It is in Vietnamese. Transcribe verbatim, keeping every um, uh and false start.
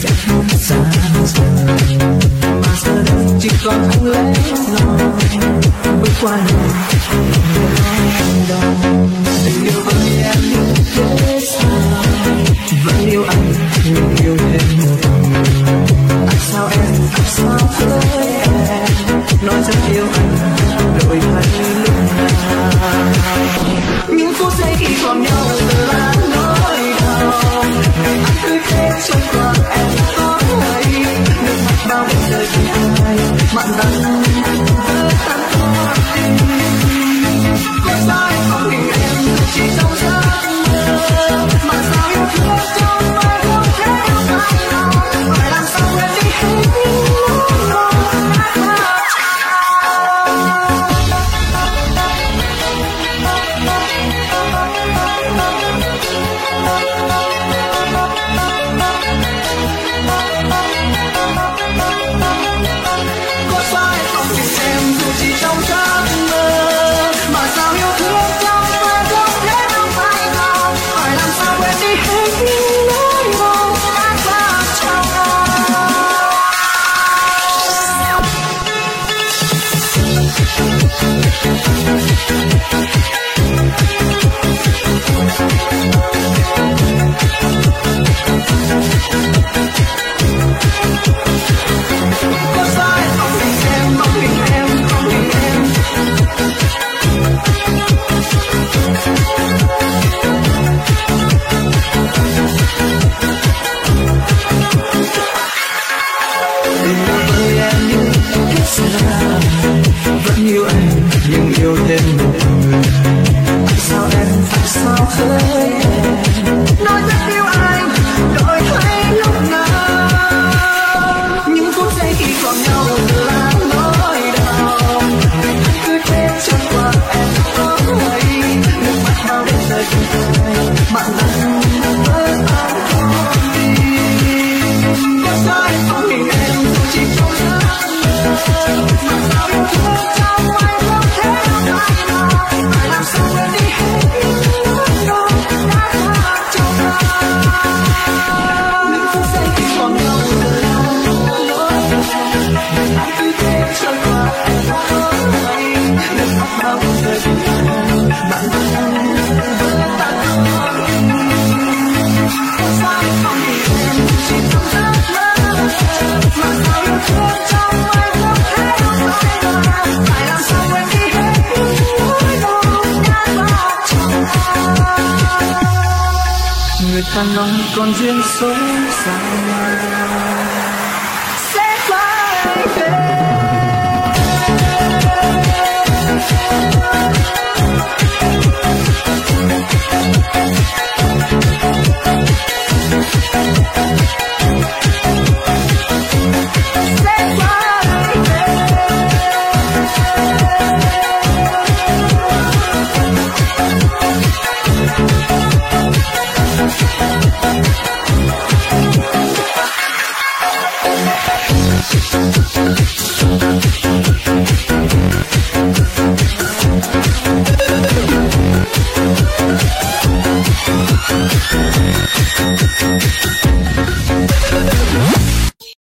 sẽ không xa rời, mà giờ đây chỉ còn anh lẻ loi bước qua đường đông. Tình yêu với em như thế sao, vẫn yêu anh nhưng yêu thêm một người. Tại sao em, tại sao với em nói rất yêu anh đổi thay lúc nào. Những phút giây khi còn nhau giờ là nỗi đau, anh cứ thế trôi qua em có hay nước mắt bao giờ thì ai mặn đắng với tan khó tình. Có sao em không nhìn em chỉ trong giấc mơ, mà sao yêu thương trong mơ không thể yêu ai nào. Phải làm sao quên đi hết những nỗi đau. Vẫn yêu em nhưng yêu thêm một người. Tại sao em, tại sao với em nói rất yêu anh đổi thay lúc nào. Những phút giây khi còn nhau giờ là nỗi đau, anh cứ thế trôi qua em có hay nước mắt bao đến giờ thì ai mặn đắng với anh không đi. Có sao em không nhìn em dù chỉ trong giấc mơ, mà sao yêu thương trong anh không thể yêu ai nào. Phải làm sao quên đi hết những nỗi đau đã qua trong ta. Những phút giây khi còn nhau giờ là nỗi đau, anh cứ thế trôi qua em có hay nước mắt bao giờ thì ai bạn thân với ta không. Có sao em không nhìn em chỉ trong giấc mơ, mà sao yêu thương trong anh không thể yêu ai nào. Phải làm sao quên đi hết những nỗi đau đã qua trong ta. Người ta nói con duyên số dài sẽ phải về. We'll be right back.